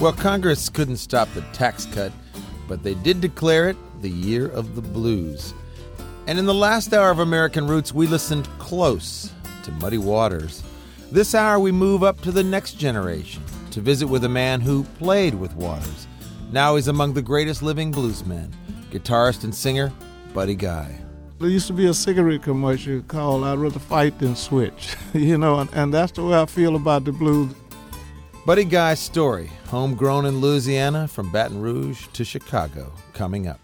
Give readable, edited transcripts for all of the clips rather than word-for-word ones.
Well, Congress couldn't stop the tax cut, but they did declare it the Year of the Blues. And in the last hour of American Roots, we listened close to Muddy Waters. This hour, we move up to the next generation to visit with a man who played with Waters. Now he's among the greatest living bluesmen, guitarist and singer Buddy Guy. There used to be a cigarette commercial called I'd Rather Fight Than Switch, and that's the way I feel about the blues. Buddy Guy's story, homegrown in Louisiana from Baton Rouge to Chicago, coming up.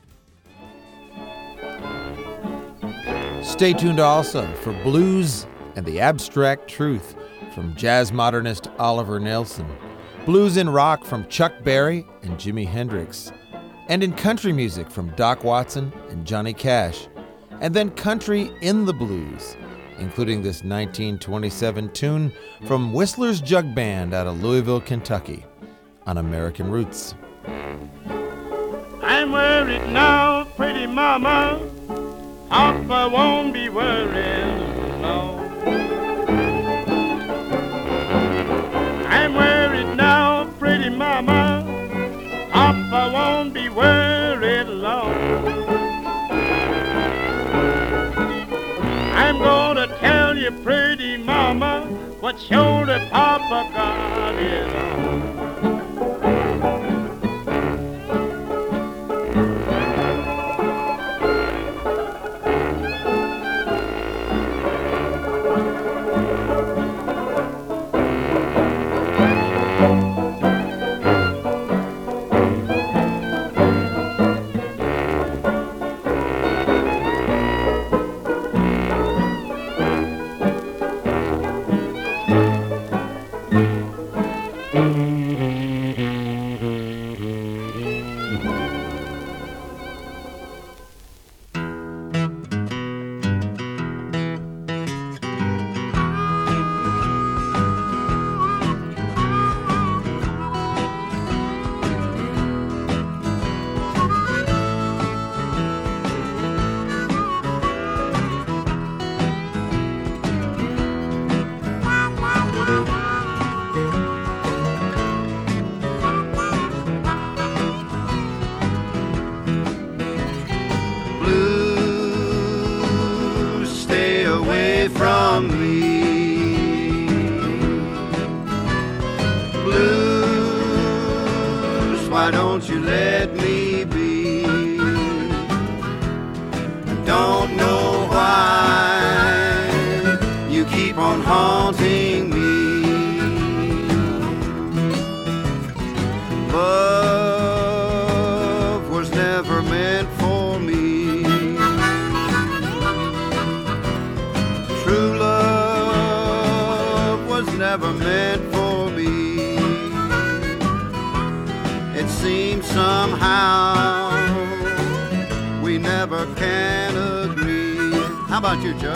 Stay tuned also for Blues and the Abstract Truth from jazz modernist Oliver Nelson, Blues in Rock from Chuck Berry and Jimi Hendrix, and in country music from Doc Watson and Johnny Cash, and then country in the blues, including this 1927 tune from Whistler's Jug Band out of Louisville, Kentucky, on American Roots. I'm worried now, pretty mama, Papa won't be worried long. I'm worried now, pretty mama, Papa won't be worried long. I'm gonna tell you, pretty mama, what shoulder Papa got it on. Why don't you let me be? Don't know why you keep on haunting me. Love was never meant for me. True love was never meant for me. It seems somehow we never can agree. How about you, Chuck?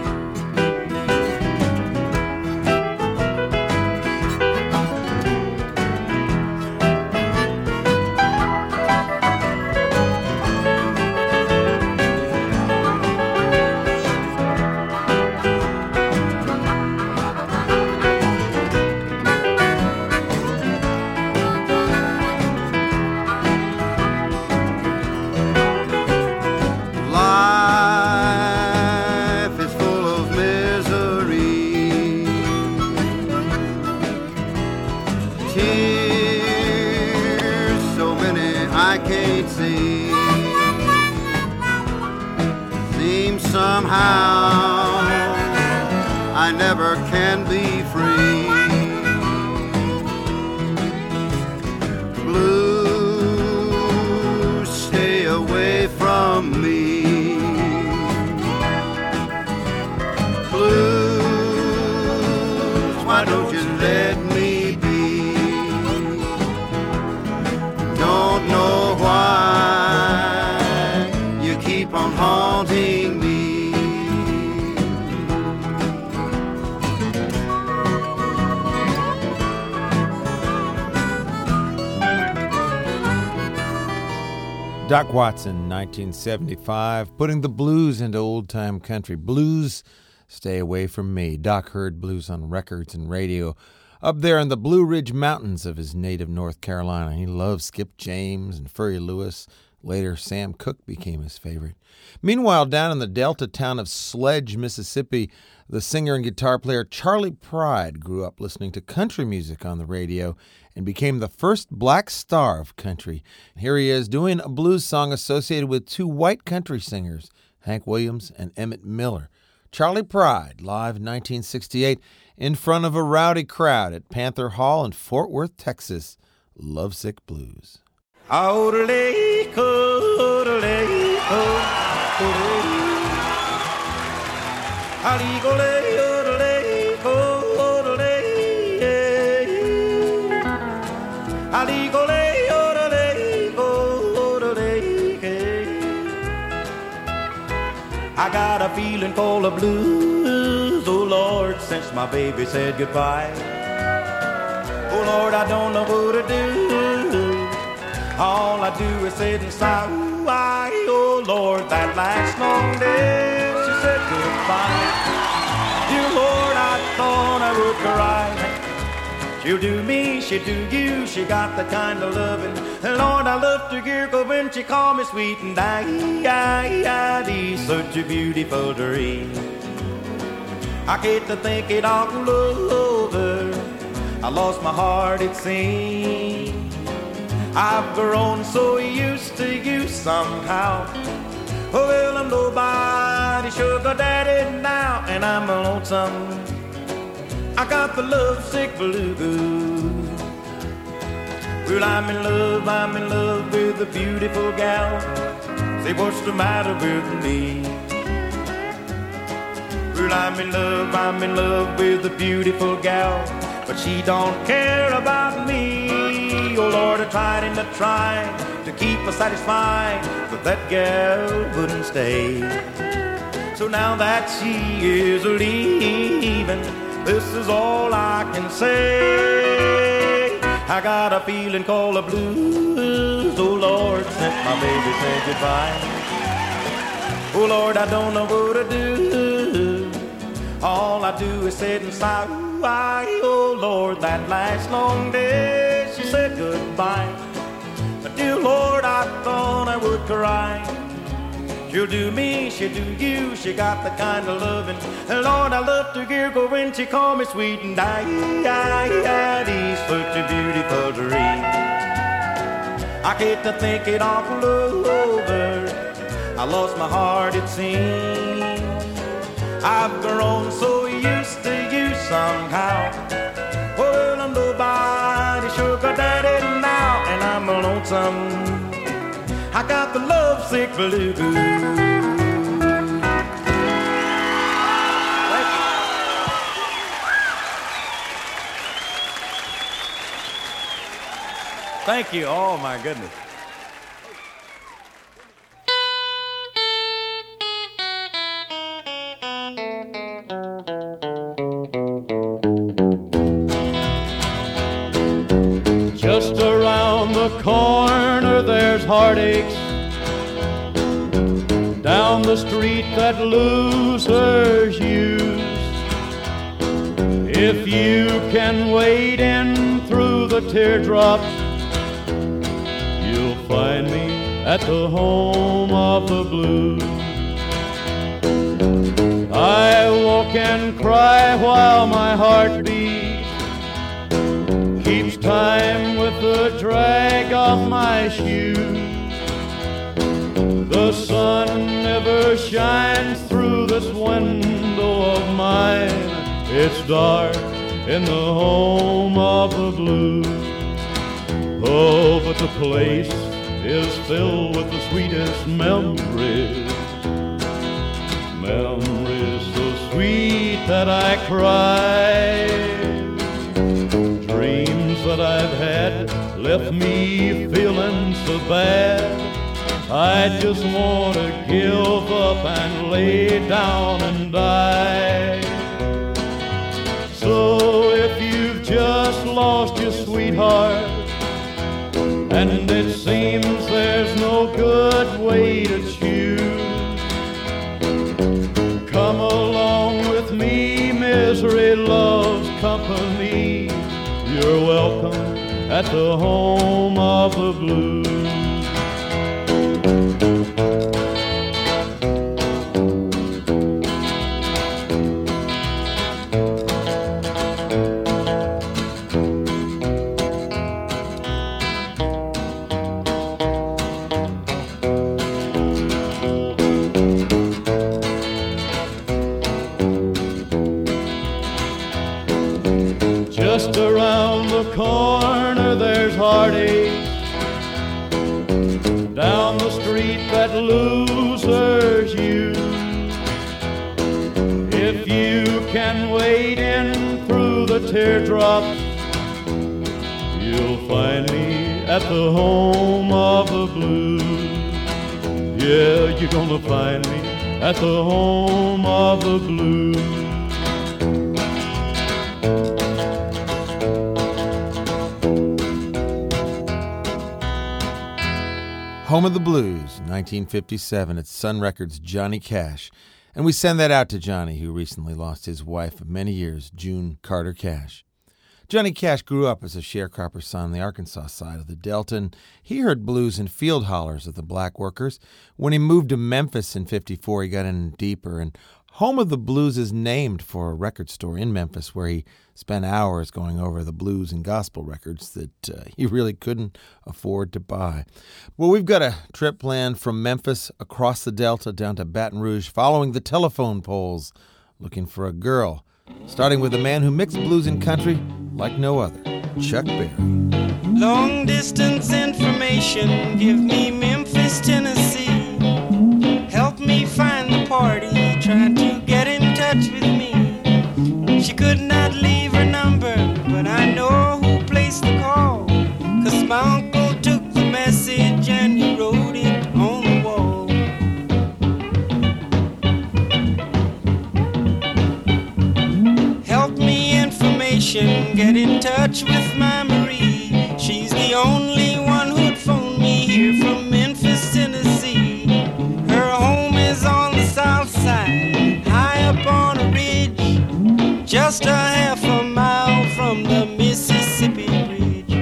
Somehow I never can be free. Blues, stay away from me. Blues, why don't you let me be? Don't know why you keep on haunting me. Doc Watson, 1975, putting the blues into old-time country. Blues, stay away from me. Doc heard blues on records and radio up there in the Blue Ridge Mountains of his native North Carolina. He loved Skip James and Furry Lewis. Later, Sam Cooke became his favorite. Meanwhile, down in the Delta town of Sledge, Mississippi, the singer and guitar player Charley Pride grew up listening to country music on the radio and became the first black star of country. Here he is doing a blues song associated with two white country singers, Hank Williams and Emmett Miller. Charley Pride, live in 1968, in front of a rowdy crowd at Panther Hall in Fort Worth, Texas. Lovesick Blues. I got a feeling called the blues, oh Lord, since my baby said goodbye. Oh Lord, I don't know what to do. All I do is sit and sigh. Why, oh Lord, that last long day she said goodbye. Dear Lord, I thought I would cry. She'll do me, she'll do you, she got the kind of loving. And Lord, I love to giggle when she call me sweet and such a beautiful dream. I get to think it all over. I lost my heart, it seems. I've grown so used to you somehow. Oh, well, I'm nobody's sugar daddy now, and I'm lonesome. I got the lovesick blues. Well, I'm in love with a beautiful gal. Say, what's the matter with me? Well, I'm in love with a beautiful gal, but she don't care about me. Oh Lord, I tried and I tried to keep her satisfied, but that gal wouldn't stay. So now that she is leaving, this is all I can say. I got a feeling called the blues, oh Lord, since my baby said goodbye. Oh Lord, I don't know what to do. All I do is sit and sigh. Why, oh Lord, that last long day she said goodbye. But dear Lord, I thought I would cry. She'll do me, she'll do you, she got the kind of loving. And Lord, I love to giggle when she call me sweet and such a beautiful dream. I get to think it all over. I lost my heart, it seems. I've grown so used to you somehow. Well, I'm nobody's sugar daddy now, and I'm lonesome. I got the lovesick blues. Thank you. Oh, my goodness. Just around the corner there's heartaches. Down the street that losers use. If you can wade in through the teardrops, you'll find me at the home of the blues. I walk and cry while my heart beats, keeps time with the drag of my shoes. The sun never shines through this window of mine. It's dark in the home of the blues. Oh, but the place is filled with the sweetest memories. Memories so sweet that I cry. Dreams that I've had left me feeling so bad. I just want to give up and lay down and die. So if you've just lost your sweetheart, and it seems there's no good way to choose, come along with me, misery loves company. you're welcome at the home of the blues. Just around the corner there's heartache. Down the street that losers you. If you can wade in through the teardrops, you'll find me at the home of the blues. Yeah, you're gonna find me at the home of the blues. Home of the Blues, 1957. It's Sun Records' Johnny Cash. And we send that out to Johnny, who recently lost his wife of many years, June Carter Cash. Johnny Cash grew up as a sharecropper son on the Arkansas side of the Delta, and he heard blues and field hollers of the black workers. When he moved to Memphis in '54, he got in deeper, and Home of the Blues is named for a record store in Memphis where he spent hours going over the blues and gospel records that he really couldn't afford to buy. Well, we've got a trip planned from Memphis across the Delta down to Baton Rouge, following the telephone poles, looking for a girl, starting with a man who mixed blues and country like no other, Chuck Berry. Long distance information, give me Memphis, Tennessee. Help me find the party, try to get in touch with me. She could not leave her number, but I know who placed the call, 'cause my uncle took the message and he wrote it on the wall. Help me information, get in touch with my Marie. She's the only one who'd phone me here from Memphis, Tennessee. Her home is on the south side, high up on a ridge, just a half a mile from the Mississippi Bridge.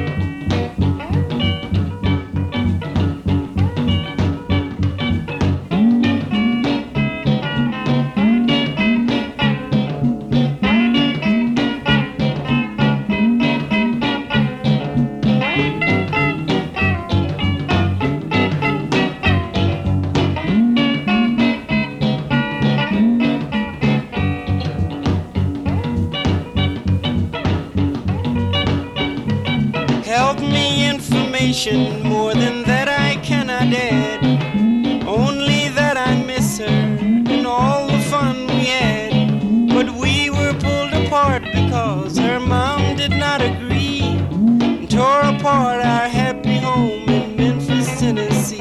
More than that I cannot add, only that I miss her and all the fun we had. But we were pulled apart because her mom did not agree, and tore apart our happy home in Memphis, Tennessee.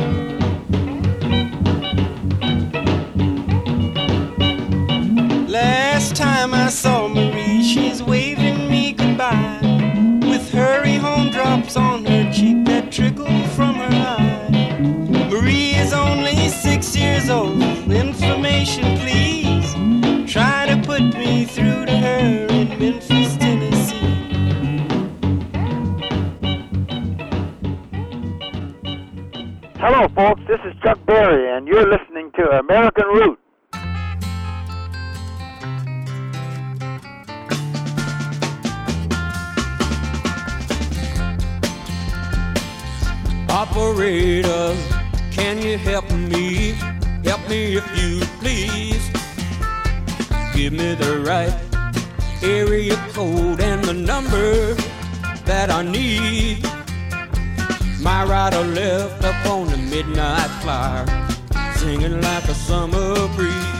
Last time I saw Marie, she's waving me goodbye, with hurry home drops on her cheek that trickle from her eye. Marie is only 6 years old. Information, please. Try to put me through to her in Memphis, Tennessee. Hello, folks. This is Chuck Berry, and you're listening to American Root. Operator, can you help me? Help me if you please. Give me the right area code and the number that I need. My right or left up on the midnight flyer, singing like a summer breeze.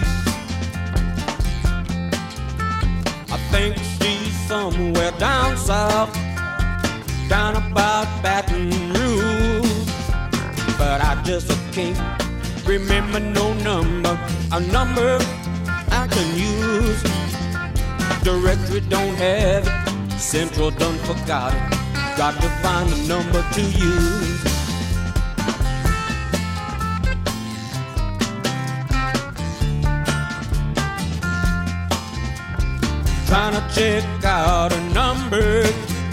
I think she's somewhere down south, down about Baton Rouge, but I just can't remember no number, a number I can use. Directory don't have it, Central done forgot it, got to find a number to use. Trying to check out a number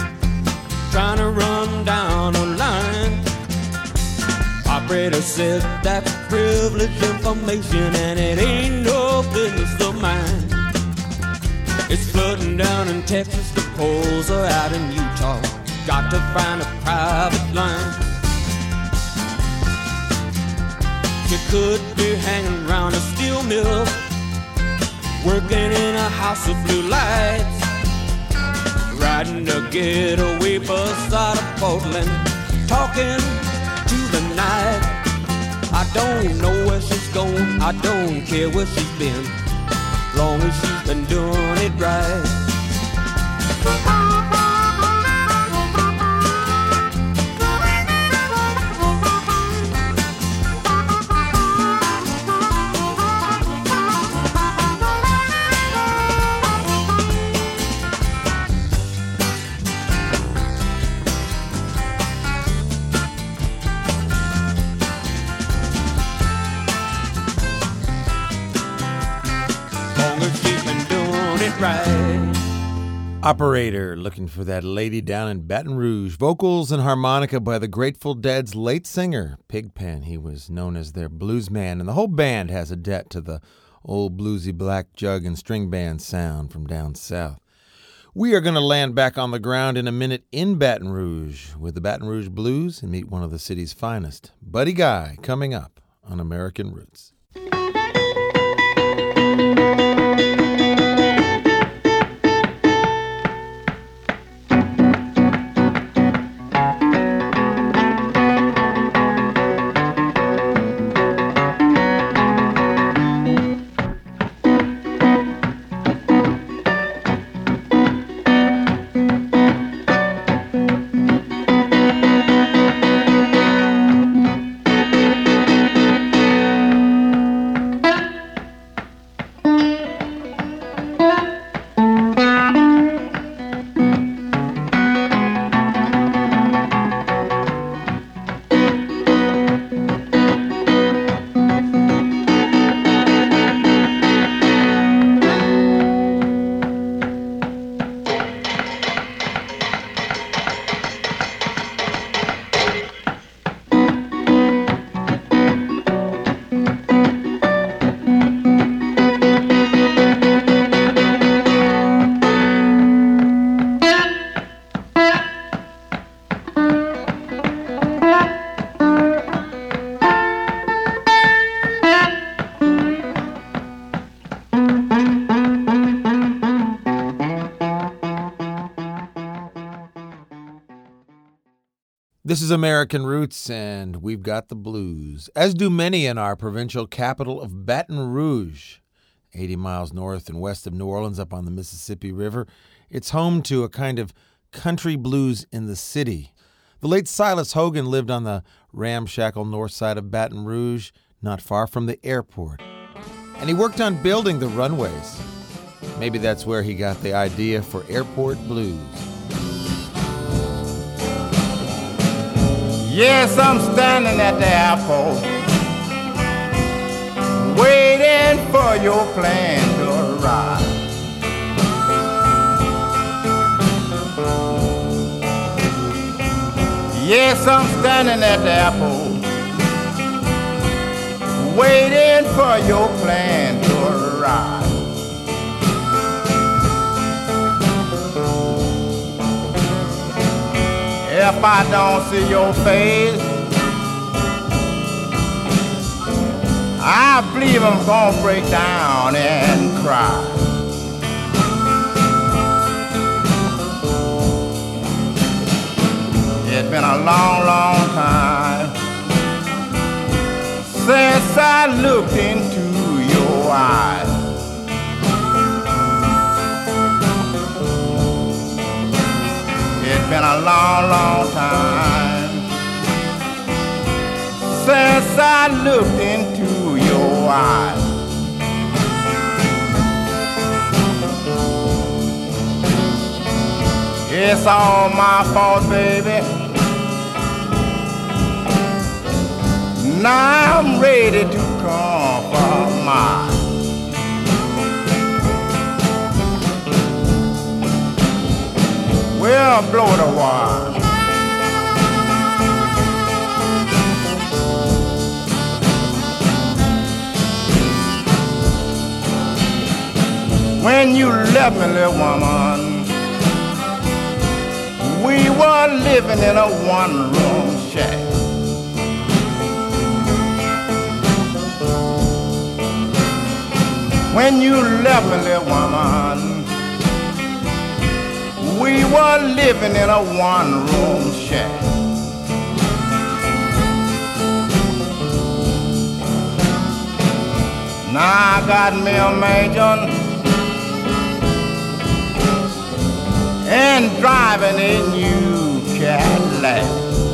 trying to run down a line. Operator said that's privileged information and it ain't no business of mine. It's flooding down in Texas, the poles are out in Utah. Got to find a private line. You could be hanging around a steel mill, working in a house of blue lights, riding a getaway bus out of Portland, talking to the night. I don't know where she's going, I don't care where she's been, long as she's been doing it right. Operator, looking for that lady down in Baton Rouge. Vocals and harmonica by the Grateful Dead's late singer, Pigpen. He was known as their blues man, and the whole band has a debt to the old bluesy black jug and string band sound from down south. We are going to land back on the ground in a minute in Baton Rouge with the Baton Rouge Blues and meet one of the city's finest, Buddy Guy, coming up on American Roots. This is American Roots, and we've got the blues, as do many in our provincial capital of Baton Rouge. 80 miles north and west of New Orleans up on the Mississippi River, it's home to a kind of country blues in the city. The late Silas Hogan lived on the ramshackle north side of Baton Rouge, not far from the airport. And he worked on building the runways. Maybe that's where he got the idea for airport blues. Yes, I'm standing at the airport, waiting for your plane to arrive. Yes, I'm standing at the airport, waiting for your plane to arrive. If I don't see your face, I believe I'm gonna break down and cry. It's been a long, long time since I looked into your eyes. It's been a long, long time since I looked into your eyes. It's all my fault, baby. Now I'm ready to compromise. Well, blow the wire. when you left me, little woman. We were living in a one-room shack. When you left me, little woman, we were living in a one-room shack. Now I got me a mansion and driving a new Cadillac.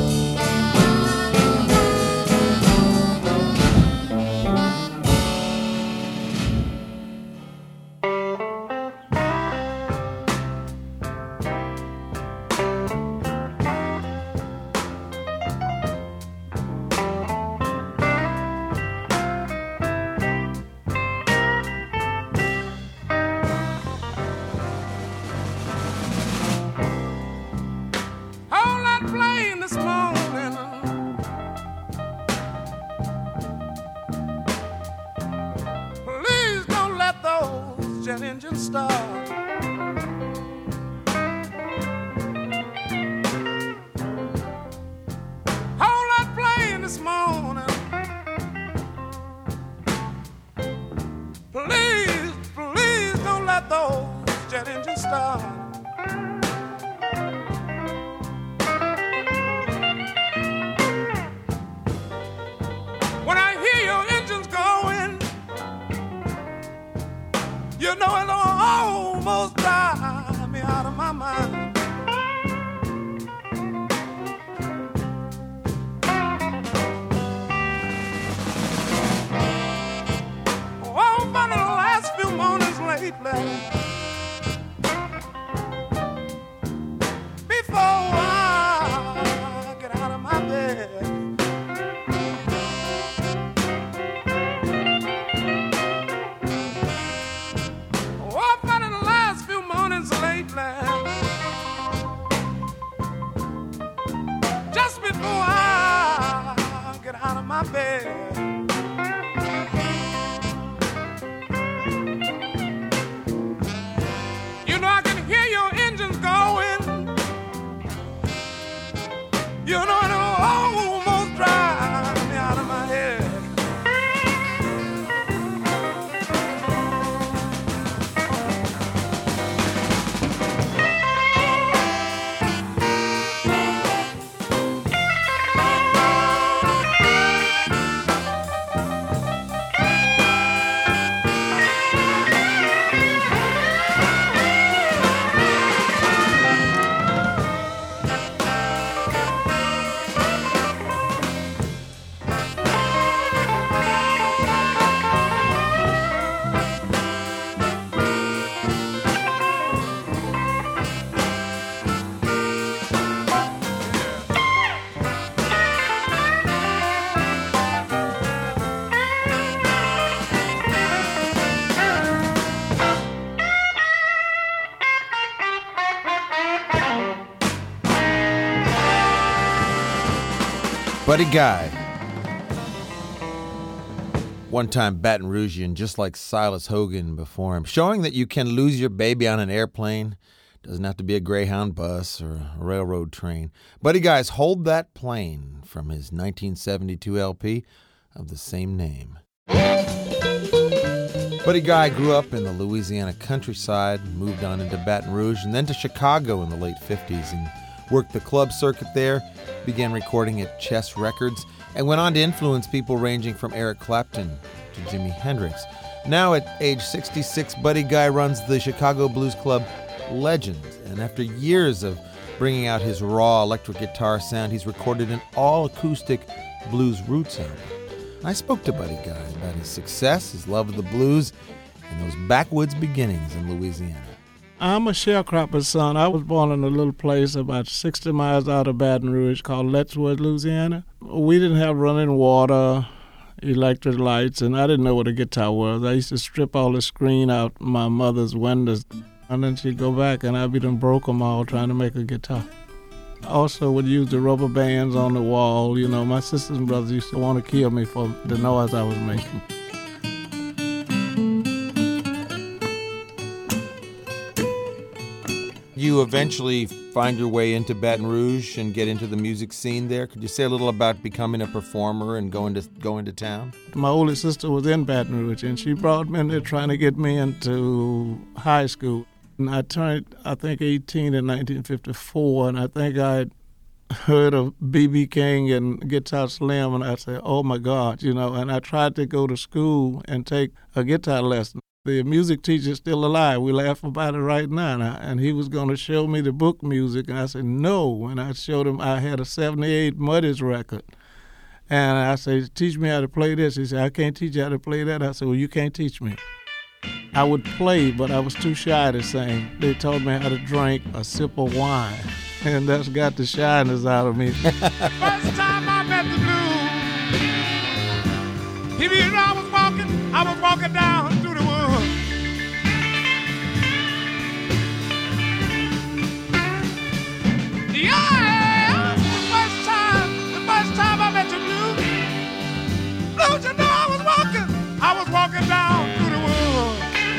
Buddy Guy. One-time Baton Rougean, just like Silas Hogan before him, showing that you can lose your baby on an airplane. Doesn't have to be a Greyhound bus or a railroad train. Buddy Guy's Hold That Plane from his 1972 LP of the same name. Buddy Guy grew up in the Louisiana countryside, moved on into Baton Rouge, and then to Chicago in the late 50s and worked the club circuit there, began recording at Chess Records, and went on to influence people ranging from Eric Clapton to Jimi Hendrix. Now at age 66, Buddy Guy runs the Chicago Blues Club Legends, and after years of bringing out his raw electric guitar sound, he's recorded an all-acoustic blues roots album. I spoke to Buddy Guy about his success, his love of the blues, and those backwoods beginnings in Louisiana. I'm a sharecropper's son. I was born in a little place about 60 miles out of Baton Rouge called Letchworth, Louisiana. We didn't have running water, electric lights, and I didn't know what a guitar was. I used to strip all the screen out my mother's windows, and then she'd go back and I'd be done broke them all trying to make a guitar. I also would use the rubber bands on the wall. You know, my sisters and brothers used to want to kill me for the noise I was making. You eventually find your way into Baton Rouge and get into the music scene there. Could you say a little about becoming a performer and going to town? My oldest sister was in Baton Rouge, and she brought me in there trying to get me into high school. And I turned, I think, 18 in 1954, and I think I heard of B.B. King and Guitar Slim, and I said, oh, my God, and I tried to go to school and take a guitar lesson. The music teacher's still alive. We laugh about it right now. And he was going to show me the book music, and I said, no. And I showed him I had a 78 Muddies record. And I said, teach me how to play this. He said, I can't teach you how to play that. I said, well, you can't teach me. I would play, but I was too shy to sing. They taught me how to drink a sip of wine, and that's got the shyness out of me. First time I met the blues, I was walking down through the woods. Yeah, the first time I met the blues, I was walking down through the woods.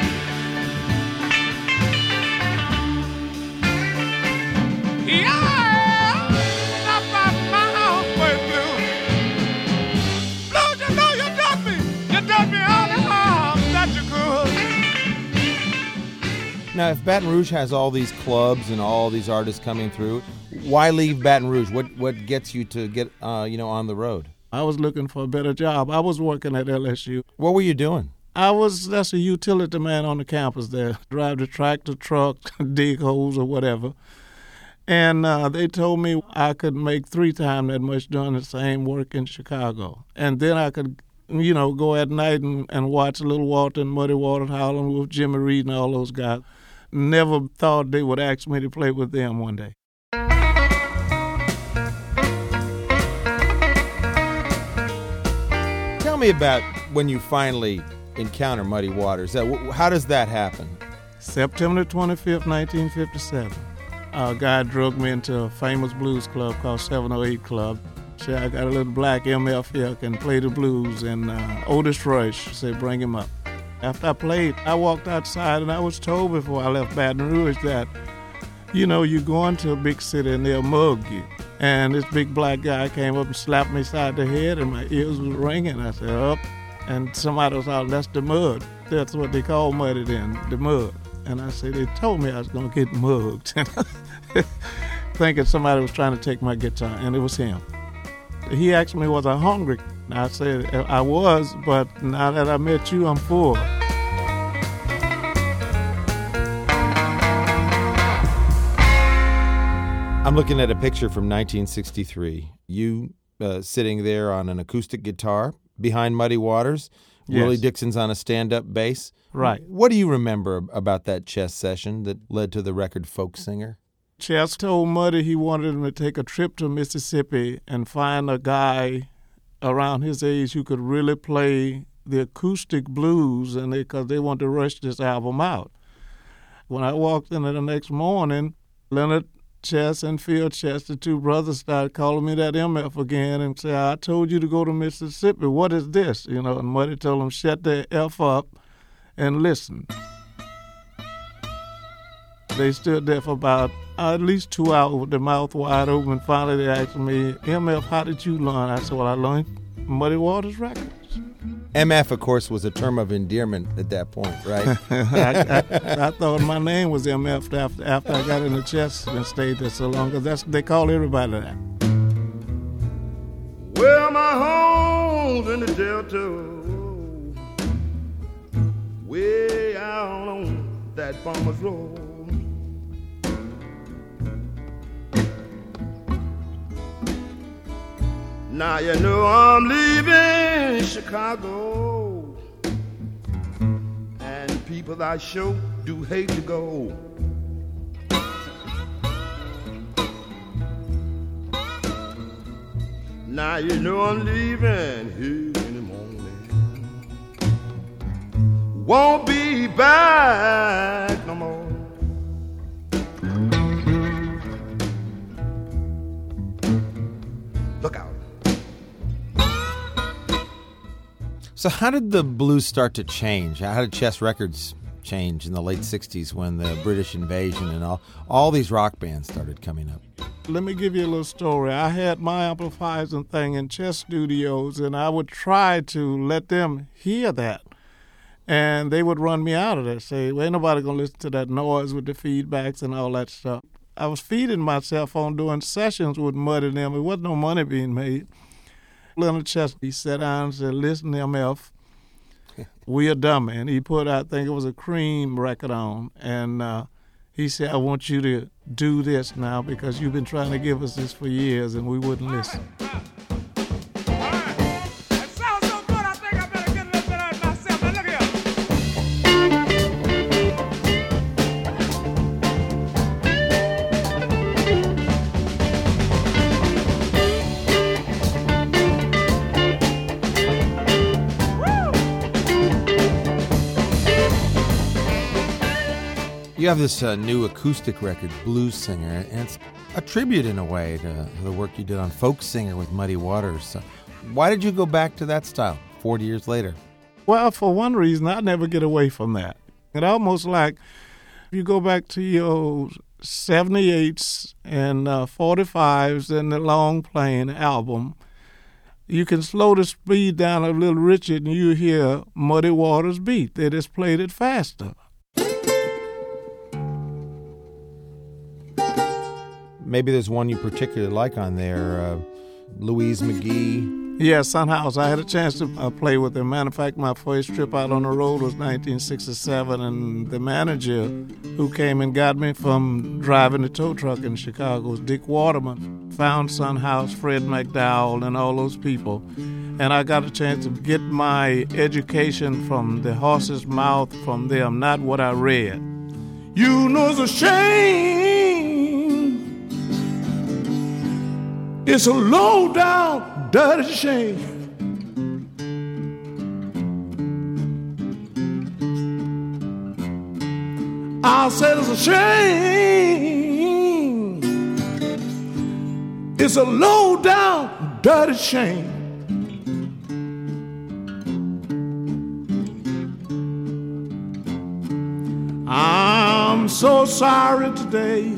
Yeah, not my house was blue. Blues, you done me all the harm that you could. Now, if Baton Rouge has all these clubs and all these artists coming through, why leave Baton Rouge? What gets you to get on the road? I was looking for a better job. I was working at LSU. What were you doing? That's a utility man on the campus there. Drive the tractor, truck, dig holes or whatever. And they told me I could make 3 times that much doing the same work in Chicago. And then I could, go at night and watch Little Walter and Muddy Waters Howlin' Wolf, Jimmy Reed and all those guys. Never thought they would ask me to play with them one day. Tell me about when you finally encounter Muddy Waters. How does that happen? September 25th, 1957. A guy drug me into a famous blues club called 708 Club. Said, I got a little black MF here, can play the blues, and Otis Rush said, bring him up. After I played, I walked outside, and I was told before I left Baton Rouge that, you go into a big city and they'll mug you. And this big black guy came up and slapped me side the head, and my ears was ringing. I said, up. And somebody was out, that's the mud. That's what they call Muddy then, the mud. And I said, they told me I was going to get mugged. Thinking somebody was trying to take my guitar, and it was him. He asked me, was I hungry? I said, I was, but now that I met you, I'm full. I'm looking at a picture from 1963. You sitting there on an acoustic guitar behind Muddy Waters. Yes. Willie Dixon's on a stand-up bass. Right. What do you remember about that chess session that led to the record Folk Singer? Chess told Muddy he wanted him to take a trip to Mississippi and find a guy around his age who could really play the acoustic blues, and because they wanted to rush this album out. When I walked in the next morning, Leonard Chess and Phil Chess, the 2 brothers, started calling me that MF again and said, I told you to go to Mississippi. What is this? And Muddy told them, shut the F up and listen. They stood there for about at least 2 hours with their mouth wide open. Finally, they asked me, MF, how did you learn? I said, well, I learned Muddy Waters records. MF, of course, was a term of endearment at that point, right? I thought my name was MF after I got in the chess and stayed there so long, because they call everybody that. Well, my home's in the Delta, way out on that farmer's road. Now you know I'm leaving Chicago, and people I sure do hate to go. Now you know I'm leaving here in the morning, won't be back no more. Look out. So how did the blues start to change? How did Chess Records change in the late 60s when the British invasion and all these rock bands started coming up. Let me give you a little story. I had my amplifiers and thing in Chess Studios, and I would try to let them hear that. And they would run me out of there, say, well, ain't nobody going to listen to that noise with the feedbacks and all that stuff. I was feeding myself on doing sessions with Muddy and them. There wasn't no money being made. Leonard Chester, he sat down and said, listen, MF, we are done, man. He put, I think it was a Cream record on, and he said, I want you to do this now because you've been trying to give us this for years, and we wouldn't listen. You have this new acoustic record, Blues Singer, and it's a tribute in a way to the work you did on Folk Singer with Muddy Waters. So why did you go back to that style 40 years later? Well, for one reason, I never get away from that. It almost like you go back to your 78s and 45s and the Long Plain album, you can slow the speed down a little richer and you hear Muddy Waters beat. They just played it faster. Maybe there's one you particularly like on there, Louise McGee. Yeah, Sunhouse. I had a chance to play with them. Matter of fact, my first trip out on the road was 1967, and the manager who came and got me from driving the tow truck in Chicago was Dick Waterman. Found Sunhouse, Fred McDowell, and all those people. And I got a chance to get my education from the horse's mouth from them, not what I read. You know it's a shame. It's a low-down, dirty shame. I said it's a shame. It's a low-down, dirty shame. I'm so sorry today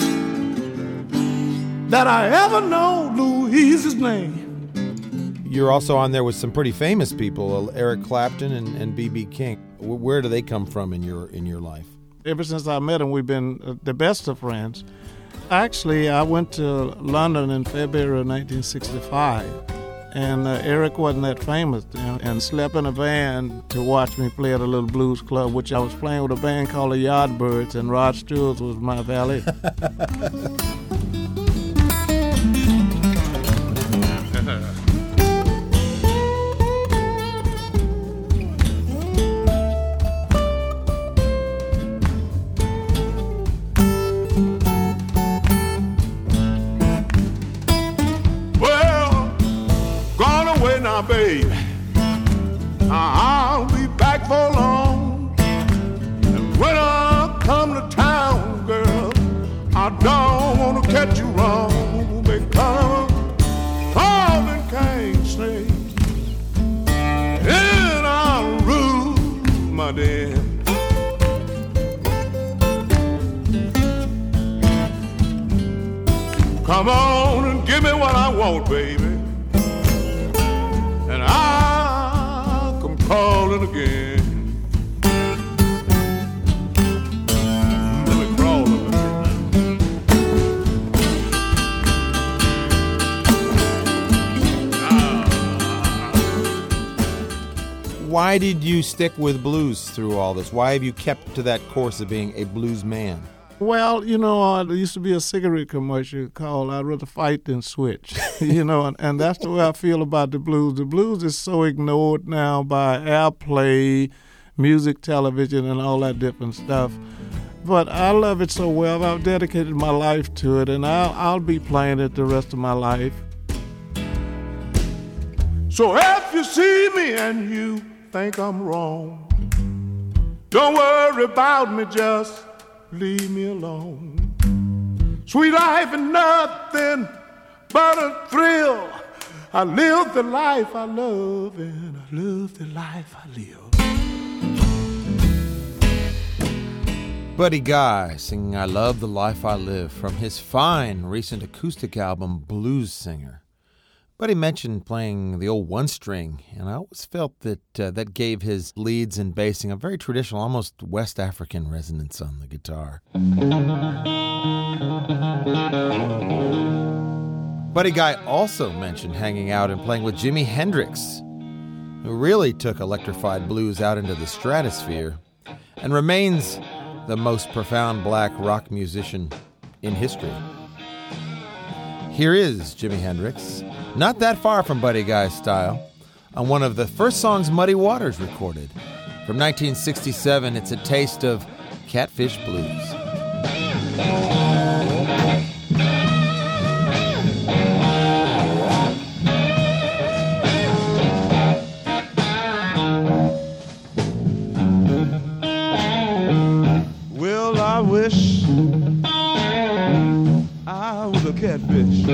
that I ever know Louise's name. You're also on there with some pretty famous people, Eric Clapton and B.B. King. Where do they come from in your life? Ever since I met them, we've been the best of friends. Actually, I went to London in February of 1965, and Eric wasn't that famous then, and slept in a van to watch me play at a little blues club, which I was playing with a band called the Yardbirds, and Rod Stewart was my valet. Baby, I'll be back for long. And when I come to town, girl, I don't want to catch you wrong, because Calvin can't stay, and I'll rule my day. Come on and give me what I want, baby. I'll come calling again. Let me crawl a little bit. Why did you stick with blues through all this? Why have you kept to that course of being a blues man? Well, you know, there used to be a cigarette commercial called I'd Rather Fight Than Switch, you know, and that's the way I feel about the blues. The blues is so ignored now by airplay, music, television, and all that different stuff. But I love it so well. I've dedicated my life to it, and I'll be playing it the rest of my life. So if you see me and you think I'm wrong, don't worry about me, just leave me alone. Sweet life is nothing but a thrill. I live the life I love, and I love the life I live. Buddy Guy singing I Love the Life I Live from his fine recent acoustic album Blues Singer. Buddy mentioned playing the old one-string, and I always felt that that gave his leads and bassing a very traditional, almost West African resonance on the guitar. Buddy Guy also mentioned hanging out and playing with Jimi Hendrix, who really took electrified blues out into the stratosphere and remains the most profound black rock musician in history. Here is Jimi Hendrix, not that far from Buddy Guy's style, on one of the first songs Muddy Waters recorded. From 1967, it's a taste of Catfish Blues. I wish I was a catfish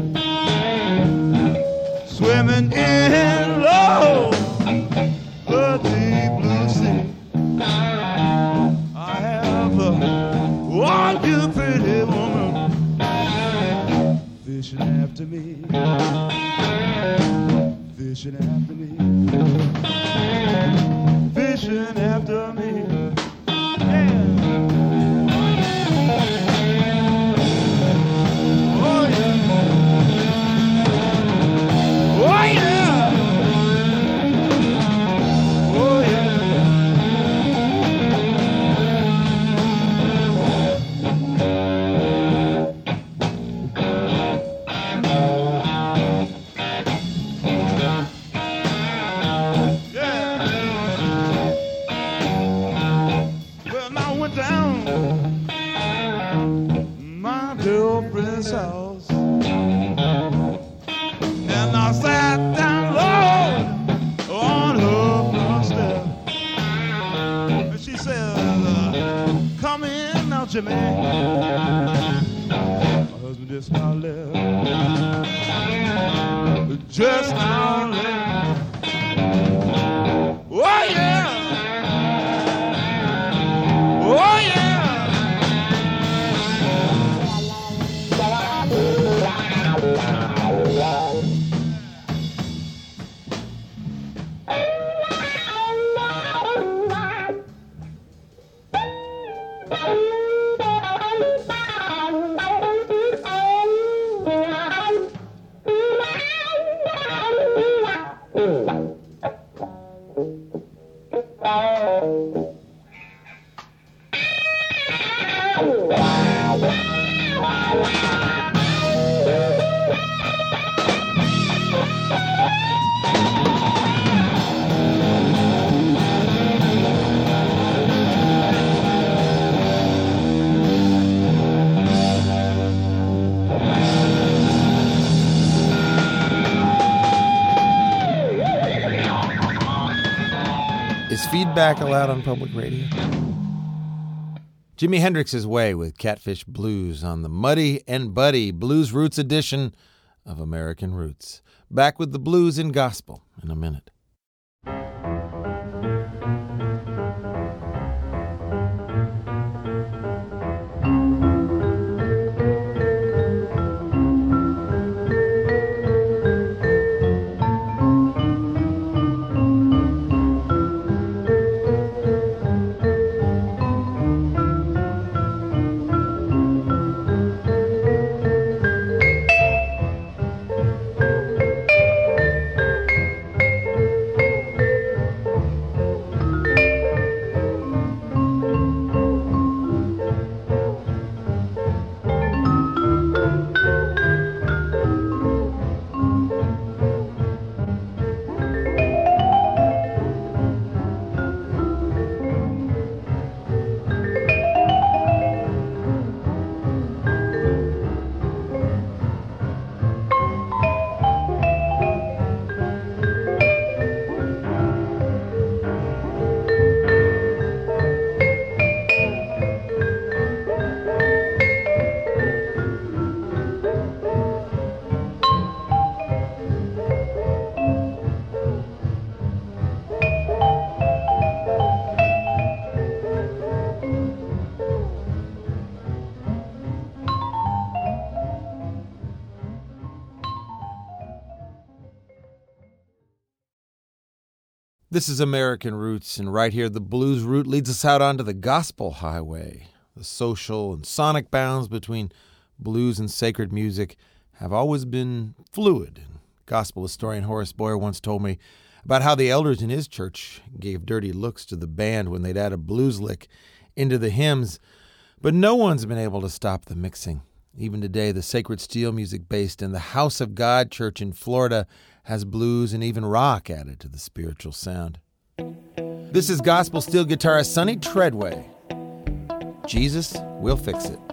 swimming in low the deep blue sea. I have one you pretty woman fishing after me, fishing after me, fishing after me. House, and I sat down low on her front step, and she said, come in now, Jimmy. My husband just now left, just now left. Oh yeah, oh yeah. Is feedback allowed on public radio? Jimi Hendrix's Way with Catfish Blues on the Muddy and Buddy Blues Roots edition of American Roots. Back with the blues and gospel in a minute. This is American Roots, and right here the blues route leads us out onto the gospel highway. The social and sonic bounds between blues and sacred music have always been fluid. Gospel historian Horace Boyer once told me about how the elders in his church gave dirty looks to the band when they'd add a blues lick into the hymns, but no one's been able to stop the mixing. Even today, the Sacred Steel music based in the House of God Church in Florida has blues and even rock added to the spiritual sound. This is gospel steel guitarist Sonny Treadway. Jesus Will Fix It.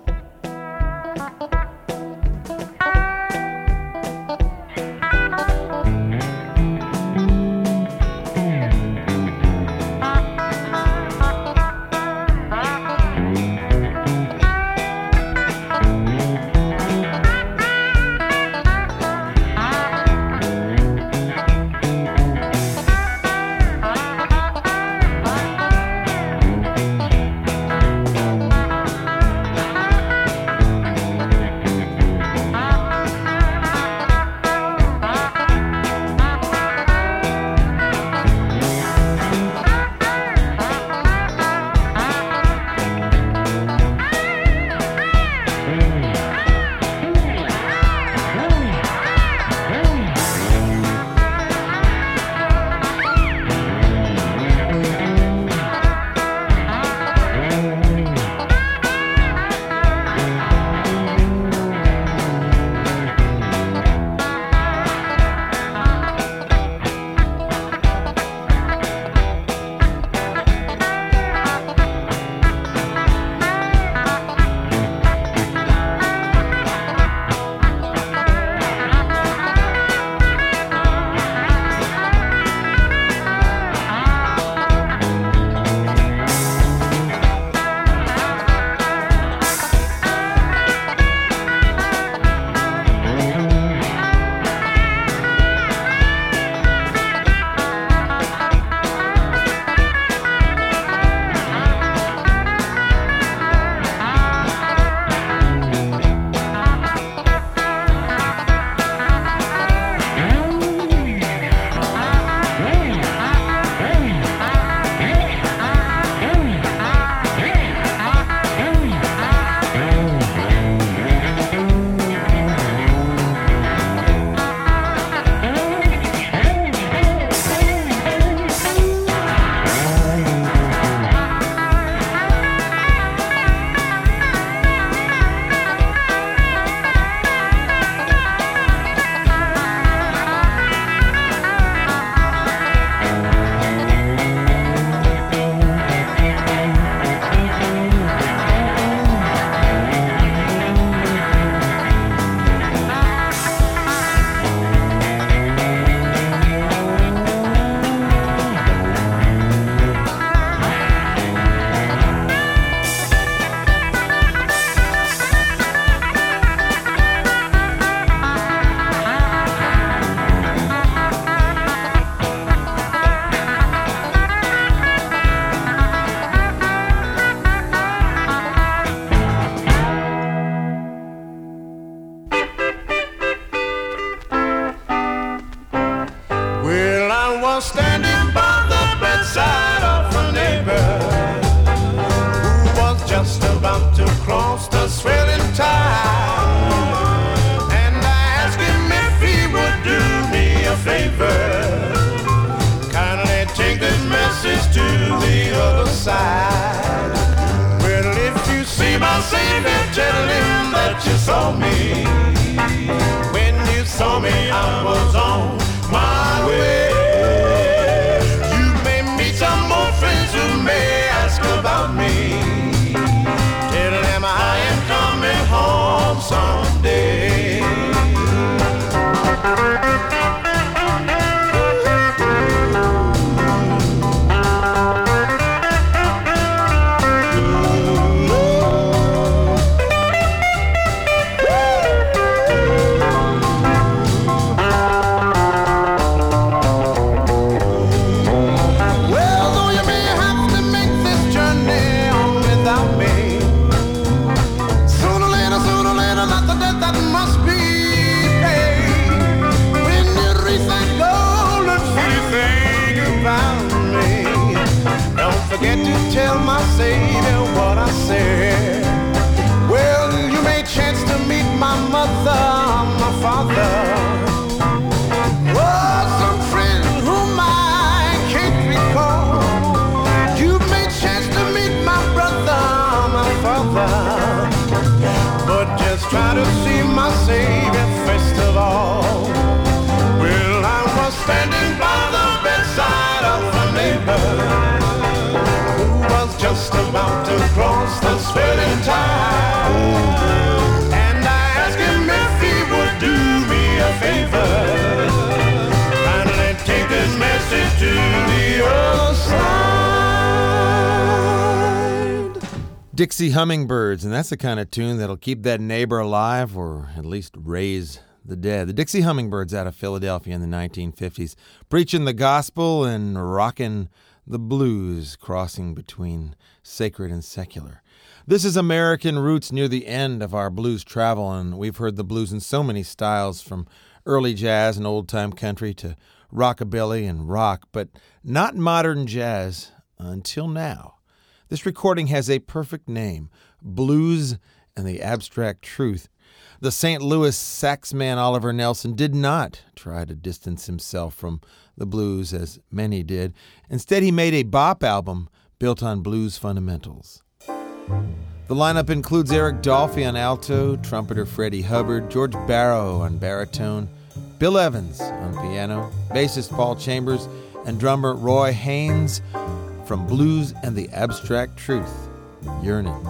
tell my Savior what I said. Well, you may chance to meet my mother, my father, oh, some friend whom I can't recall. You may chance to meet my brother, my father, but just try to see my Savior first of all. Well, I was standing by the bedside of a neighbor who was just about to cross the swelling tide, and I asked him if he would do me a favor and take this message to the other side. Dixie Hummingbirds, and that's the kind of tune that'll keep that neighbor alive or at least raise the dead. The Dixie Hummingbirds out of Philadelphia in the 1950s, preaching the gospel and rocking the blues, crossing between sacred and secular. This is American Roots, near the end of our blues travel, and we've heard the blues in so many styles, from early jazz and old-time country to rockabilly and rock, but not modern jazz until now. This recording has a perfect name, Blues and the Abstract Truth. The St. Louis saxman Oliver Nelson did not try to distance himself from the blues as many did. Instead, he made a bop album built on blues fundamentals. The lineup includes Eric Dolphy on alto, trumpeter Freddie Hubbard, George Barrow on baritone, Bill Evans on piano, bassist Paul Chambers, and drummer Roy Haynes from Blues and the Abstract Truth, Yearnin'.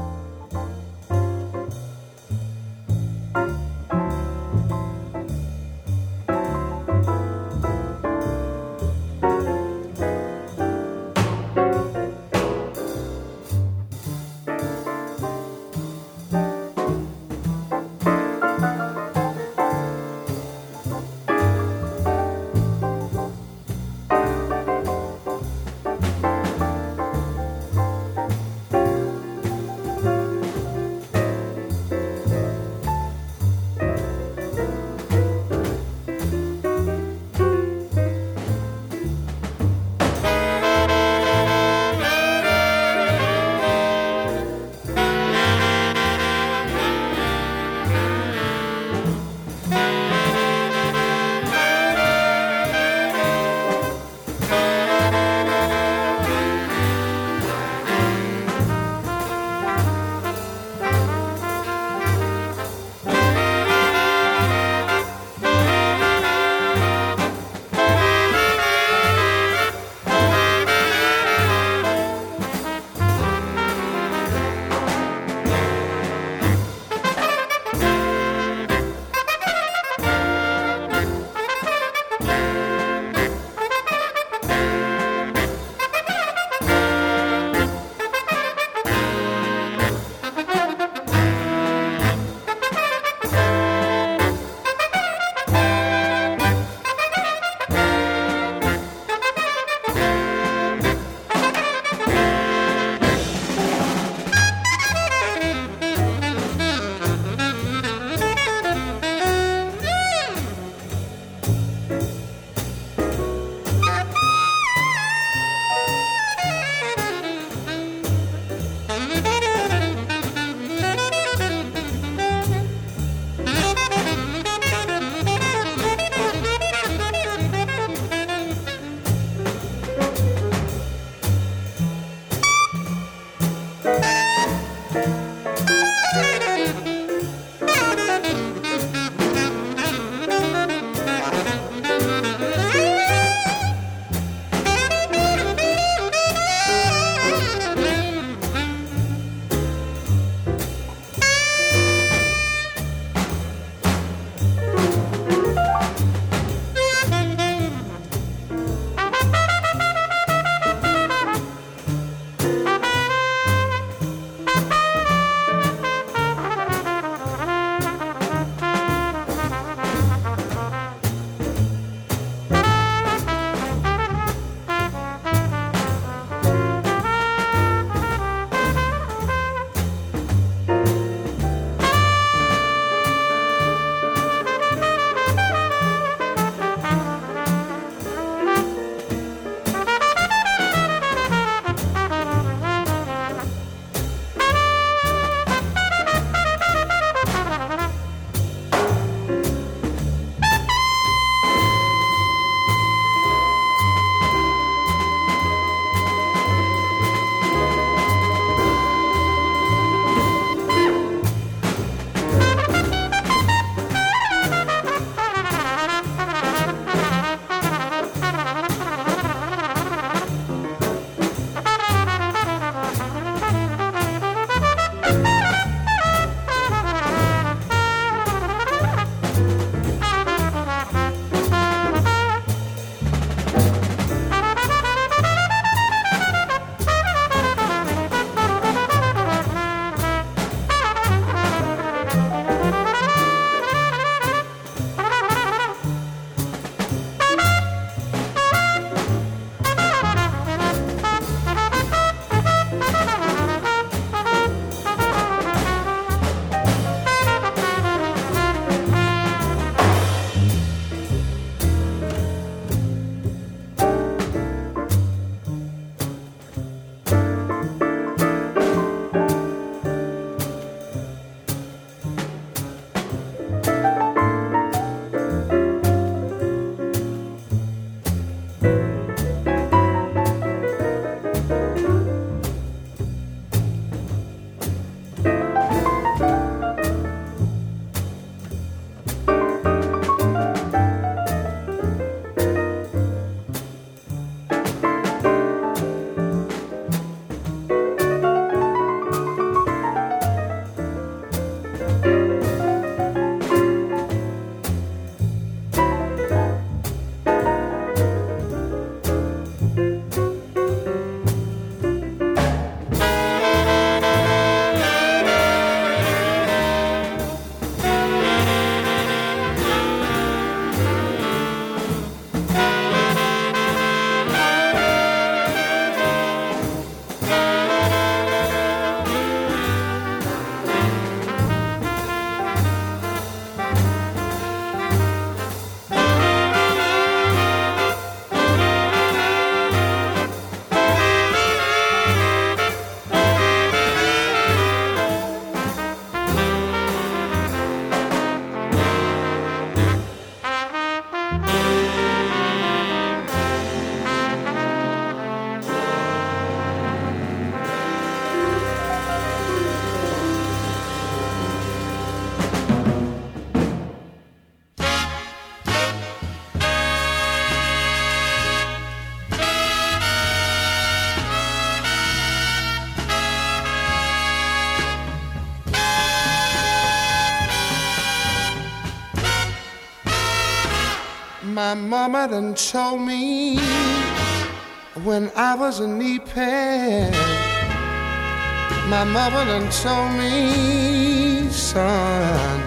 My mama done told me when I was a knee pad. My mama done told me, son,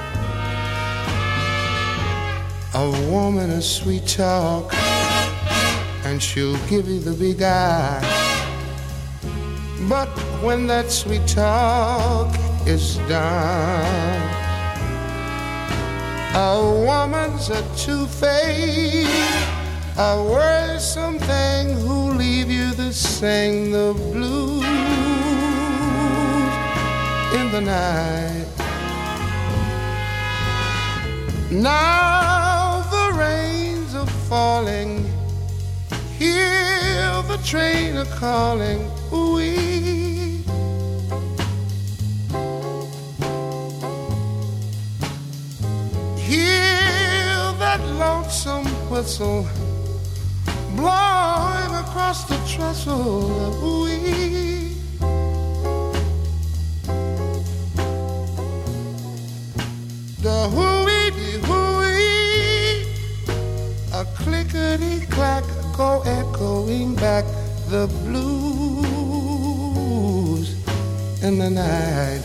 a woman is sweet talk, and she'll give you the big eye. But when that sweet talk is done, a woman's a two-faced, a worrisome thing who leave you to sing the blues in the night. Now the rains are falling, hear the train a calling, ooh-wee. Hear that lonesome whistle blowing across the trestle, ooh-wee. The hooey-dee-hooey, a clickety-clack go echoing back the blues in the night.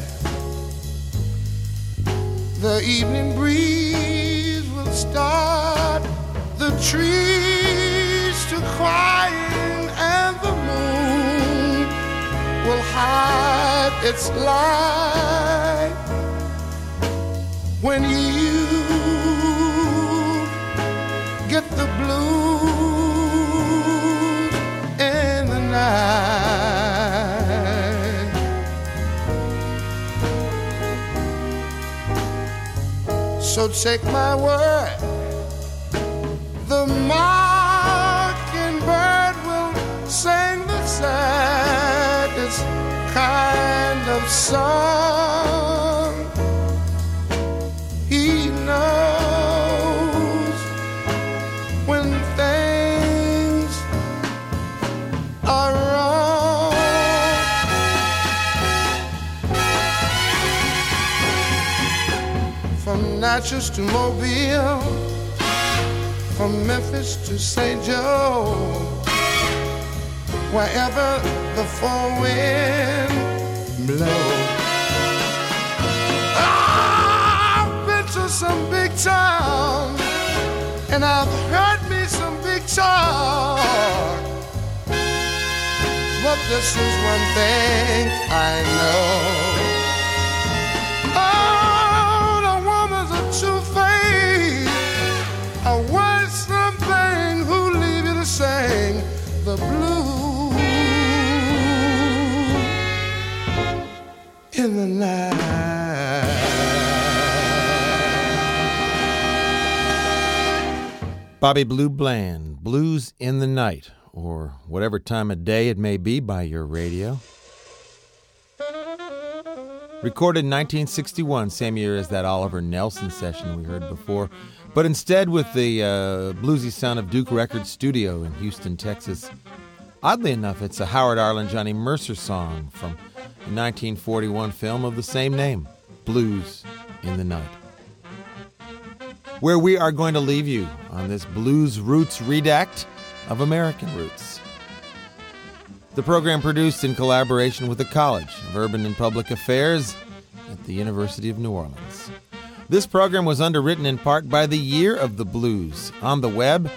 The evening breeze will start the trees to crying, and the moon will hide its light when you get the blues in the night. So take my word, the mockingbird will sing the saddest kind of song. He knows when things are wrong. From Natchez to Mobile, from Memphis to St. Joe, wherever the four winds blow. I've been to some big town, and I've heard me some big talk, but this is one thing I know. Oh, the woman's a two-faced, a worrisome thing who leave you to sing the blues in the night. Bobby Blue Bland, Blues in the Night, or whatever time of day it may be by your radio. Recorded in 1961, same year as that Oliver Nelson session we heard before, but instead with the bluesy sound of Duke Records Studio in Houston, Texas. Oddly enough, it's a Howard Arlen Johnny Mercer song from the 1941 film of the same name, Blues in the Night. Where we are going to leave you on this Blues Roots redact of American Roots. The program produced in collaboration with the College of Urban and Public Affairs at the University of New Orleans. This program was underwritten in part by the Year of the Blues on the web,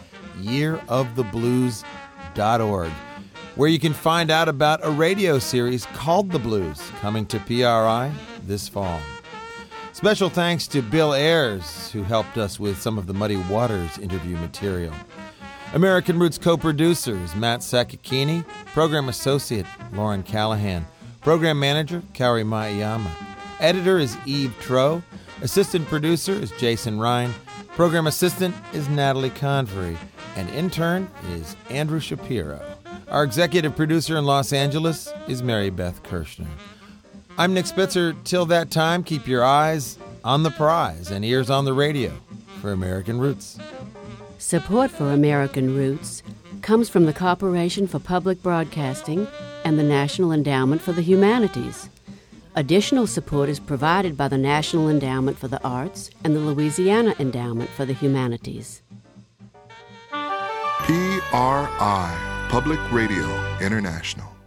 yearoftheblues.org, where you can find out about a radio series called The Blues coming to PRI this fall. Special thanks to Bill Ayers, who helped us with some of the Muddy Waters interview material. American Roots co-producer is Matt Sakakini, program associate Lauren Callahan, program manager Kaori Maiyama, editor is Eve Troe, assistant producer is Jason Ryan, program assistant is Natalie Convery, and intern is Andrew Shapiro. Our executive producer in Los Angeles is Mary Beth Kirshner. I'm Nick Spitzer. Till that time, keep your eyes on the prize and ears on the radio for American Roots. Support for American Roots comes from the Corporation for Public Broadcasting and the National Endowment for the Humanities. Additional support is provided by the National Endowment for the Arts and the Louisiana Endowment for the Humanities. PRI, Public Radio International.